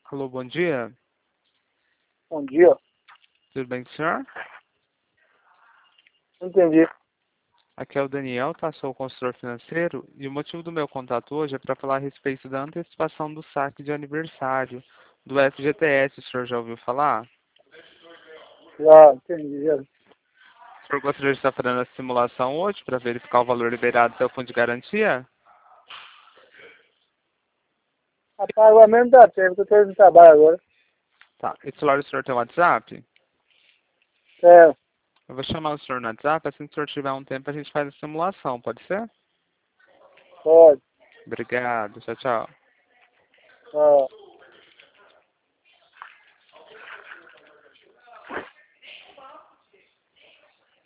Alô, bom dia. Bom dia. Tudo bem com o senhor? Não entendi. Aqui é o Daniel, tá? Sou o consultor financeiro e o motivo do meu contato hoje é para falar a respeito da antecipação do saque de aniversário do FGTS. O senhor já ouviu falar? Já entendi. Já. O senhor gostaria de estar fazendo a simulação hoje para verificar o valor liberado até o fundo de garantia? Rapaz, agora mesmo dá tempo, eu tô no trabalho agora. Tá. Esse celular do senhor tem WhatsApp? É, Eu vou chamar o senhor no WhatsApp, assim que o senhor tiver um tempo a gente faz a simulação, pode ser? pode. Obrigado, tchau, tchau. Ah.